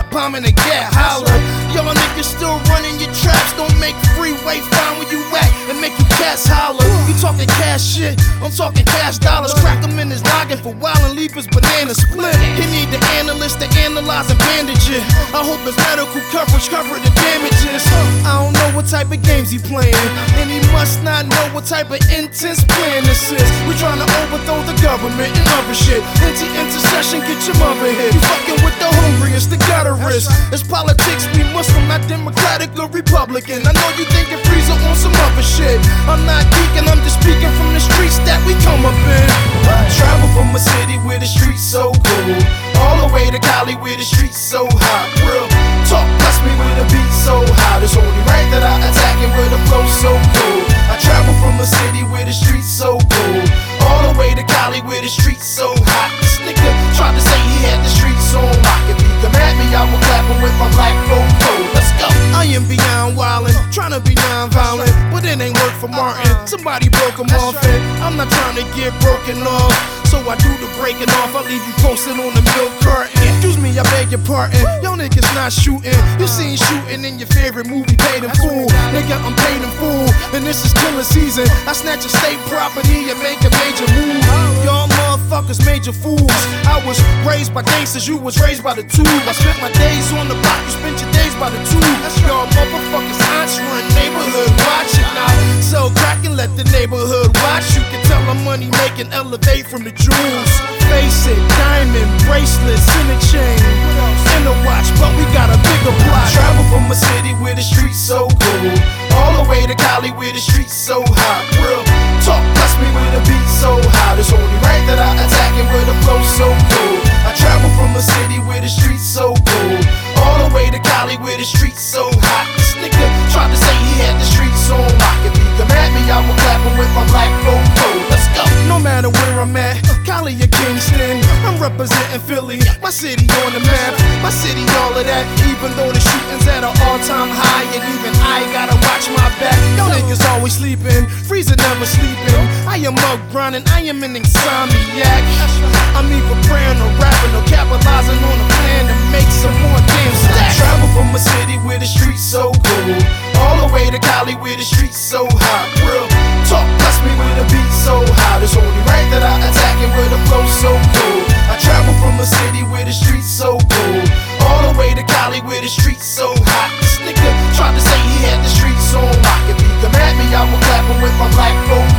bombing and get holler. Y'all niggas still running your traps. Don't make freeway fine where you at and make you cats holler. You talking cash shit, I'm talking cash dollars. Crack him in his noggin for while and leave his banana split. He need the analyst to analyze and bandage it. I hope his medical coverage cover the damages. I don't know what type of games he playing, and he must not know what type of intense plan this is. We trying to overthrow the government and other shit. Intercession, get your mother hit. You fucking with the hungriest, the gutterist. It's politics, we Muslim, not Democratic or Republican. I know you thinking Freezer on some other shit. I'm not geeking, I'm just speaking from the streets that we come up in. I travel from a city where the streets so cool, all the way to Cali where the streets so hot. Real talk, bless me with a beat so hot. It's only right that I attack it with a flow so cool. I travel from a city where the streets so cool, all the way to Cali where the streets so hot. This nigga tried to say he had the streets on lock. If he come at me, I will clap him with my black Fofo. Let's go. I am beyond wildin', trying to be non-violent, but it ain't work for Martin. Somebody broke him off, and I'm not trying to get broken off, so I do the breaking off. I leave you posted on the milk carton. Excuse me, I beg your pardon. Y'all niggas not shooting. You seen shooting in your favorite movie, Paid in Full. Nigga, I'm paid in full, and this is killer season. I snatch a state property and make a major move. Y'all motherfuckers major fools. I was raised by gangsters, you was raised by the tube. I spent my days on the block, you spent your days by the tube. Y'all motherfuckers aunts run neighborhood watching now. So crack and let the neighborhood watch. You can tell I'm money making, elevate from the jewels. Face it, diamond bracelets in a chain, in a watch, but we got a bigger plot. Travel from a city where the streets so cool, all the way to Cali where the streets so hot. Real talk, bless me with a beat so hot. It's only right that I attack it with a flow so cool. I travel from a city where the streets so cool, all the way to Cali where the streets so hot. This nigga tried to say he had the streets on lock. If he come at me, I will clap him with my black Fofo. Let's go. No matter where I'm at, Cali or Kingston, I'm representing Philly, my city on the map, my city all of that. Even though the shooting's at an all-time high, and even I gotta watch my back. Y'all niggas always sleeping, Freezer never sleeping. I am up grinding, I am an insomniac. I'm either praying or rapping or capitalizing on a plan to make some more damn stacks. I travel from a city where the streets so cool, all the way to Cali where the streets so hot. Real talk, bless me with a beat so hot. It's only right that I attack it with a flow so cool. I travel from a city where the streets so cool, all the way to Cali where the streets so hot. This nigga tried to say he had the streets on lock. If he come at me, I will clap him with my black Fofo.